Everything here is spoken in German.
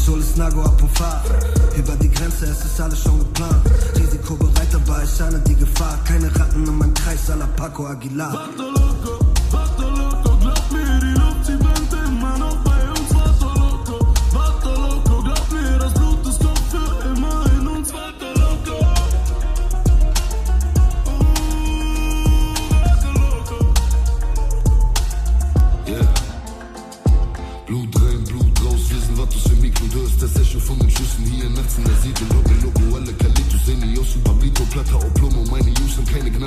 Sol ist Nago Apofar. Über die Grenze, es ist alles schon geplant. Risikobereit, aber ich ahne die Gefahr. Keine Ratten in meinem Kreis, à la Paco Aguilar. Vato loco, glaub mir, die Luft, sie brennt immer noch bei uns. Vato loco, glaub mir, das Blut, das kommt für immer in uns. Vato loco, Vato loco. Yeah. Blut rein, Blut raus, wir sind Vatos im Mikro, du hörst das Echo von den Schüssen hier nachts in der Siedlung. Loco, alle Kalitos sehen die aus wie Pablito, Plata, Oplomo, meine Jungs haben keine Gnade.